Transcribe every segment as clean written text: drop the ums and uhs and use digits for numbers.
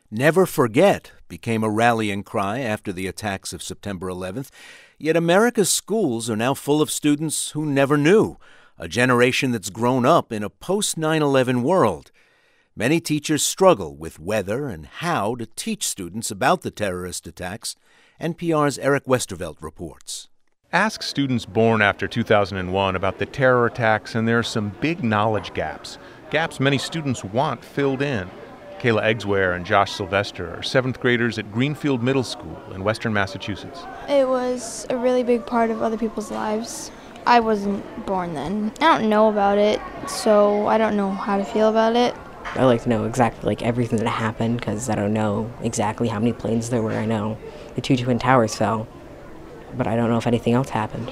Never forget became a rallying cry after the attacks of September 11th, yet America's schools are now full of students who never knew, a generation that's grown up in a post-9/11 world. Many teachers struggle with whether and how to teach students about the terrorist attacks. NPR's Eric Westervelt reports. Ask students born after 2001 about the terror attacks, and there are some big knowledge gaps many students want filled in. Kayla Eggsware and Josh Sylvester are 7th graders at Greenfield Middle School in western Massachusetts. It was a really big part of other people's lives. I wasn't born then. I don't know about it, so I don't know how to feel about it. I like to know exactly everything that happened because I don't know exactly how many planes there were. I know the 2 Twin Towers fell, but I don't know if anything else happened.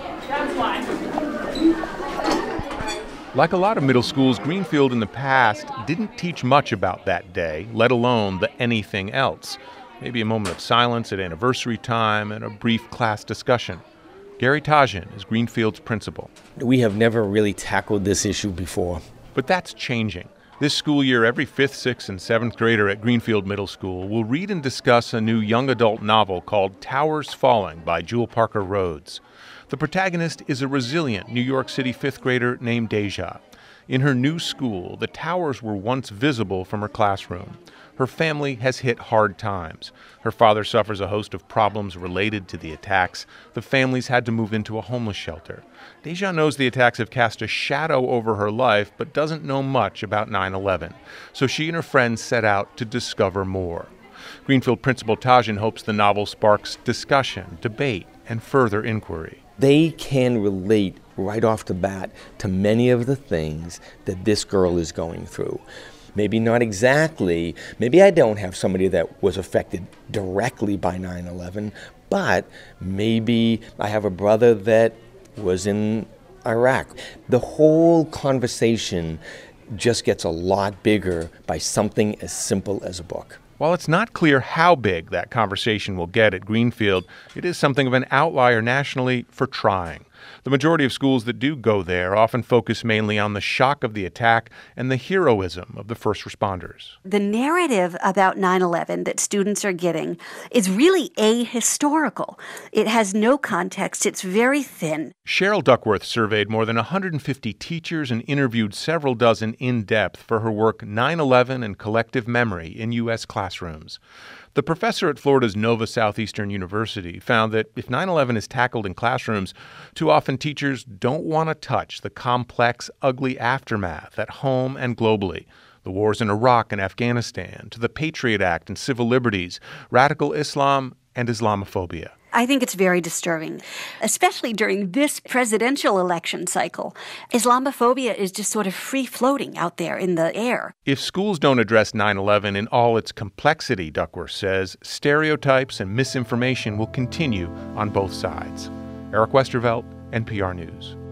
Like a lot of middle schools, Greenfield in the past didn't teach much about that day, let alone the anything else. Maybe a moment of silence at anniversary time and a brief class discussion. Gary Tajin is Greenfield's principal. We have never really tackled this issue before. But that's changing. This school year, every 5th, 6th, and 7th grader at Greenfield Middle School will read and discuss a new young adult novel called Towers Falling by Jewel Parker Rhodes. The protagonist is a resilient New York City 5th grader named Deja. In her new school, the towers were once visible from her classroom. Her family has hit hard times. Her father suffers a host of problems related to the attacks. The family's had to move into a homeless shelter. Deja knows the attacks have cast a shadow over her life, but doesn't know much about 9/11. So she and her friends set out to discover more. Greenfield Principal Tajin hopes the novel sparks discussion, debate, and further inquiry. They can relate right off the bat to many of the things that this girl is going through. Maybe not exactly, maybe I don't have somebody that was affected directly by 9/11, but maybe I have a brother that was in Iraq. The whole conversation just gets a lot bigger by something as simple as a book. While it's not clear how big that conversation will get at Greenfield, it is something of an outlier nationally for trying. The majority of schools that do go there often focus mainly on the shock of the attack and the heroism of the first responders. The narrative about 9/11 that students are getting is really ahistorical. It has no context. It's very thin. Cheryl Duckworth surveyed more than 150 teachers and interviewed several dozen in-depth for her work 9/11 and Collective Memory in U.S. Classrooms. The professor at Florida's Nova Southeastern University found that if 9/11 is tackled in classrooms, too often teachers don't want to touch the complex, ugly aftermath at home and globally. The wars in Iraq and Afghanistan, to the Patriot Act and civil liberties, radical Islam and Islamophobia. I think it's very disturbing, especially during this presidential election cycle. Islamophobia is just sort of free-floating out there in the air. If schools don't address 9/11 in all its complexity, Duckworth says, stereotypes and misinformation will continue on both sides. Eric Westervelt, NPR News.